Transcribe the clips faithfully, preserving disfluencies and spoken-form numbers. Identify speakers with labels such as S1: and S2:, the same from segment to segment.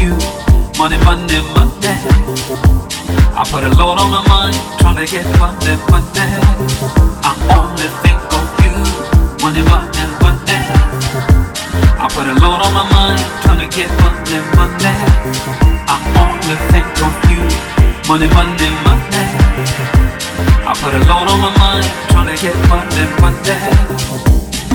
S1: you. Money, money, money. I put a load on my mind, trying to get money, money. I only think of you. Money, money, money. I put a load on my mind, trying to get money, money. I only think of you. Money, money, money. I put a load on my mind, trying to get money, money.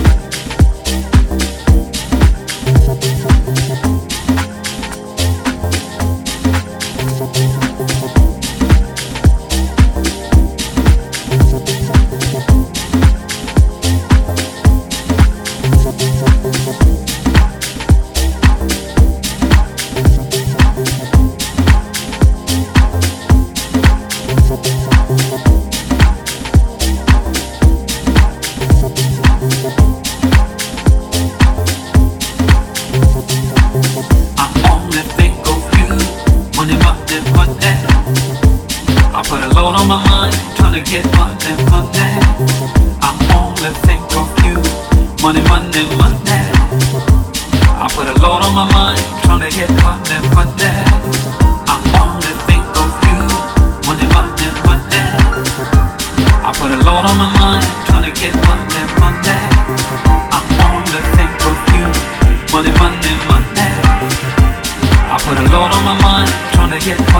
S1: Money, money, money. I put a load on my mind, trying to get money, money. I only think of you. Money, money, money. I put a load on my mind, trying to get money, money. I only think of you. Money, money, money. I put a load on my mind, trying to get